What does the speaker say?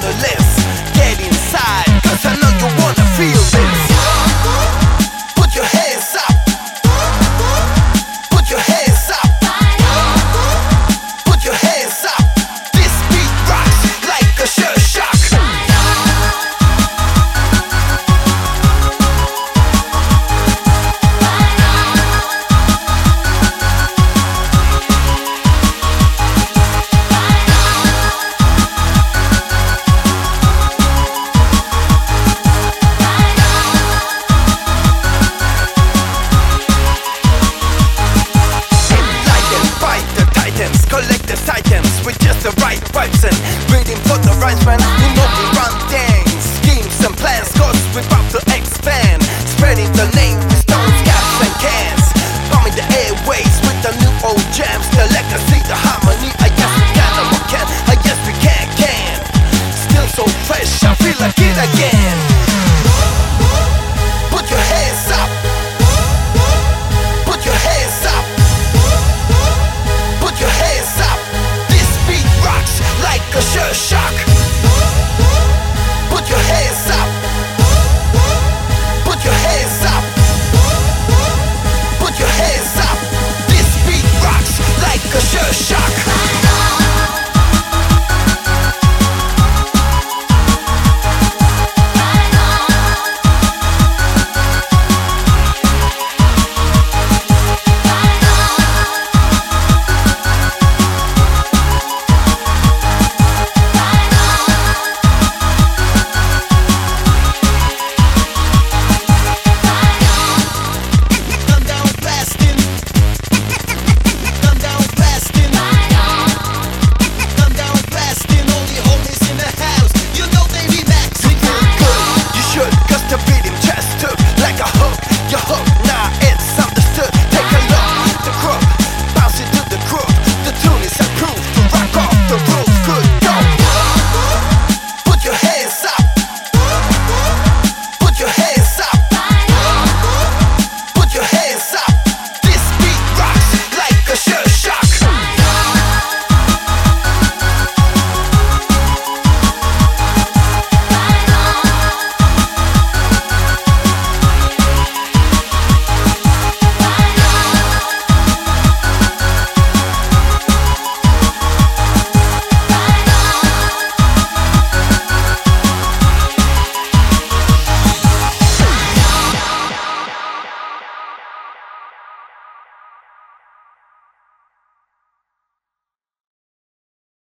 the less. Get inside, cause I know you wanna feel this. Put your hands up. Put your hands up. Put your hands up. This beat rocks like a shell shock. Collect the titans with just the right vibes and waiting for the right man.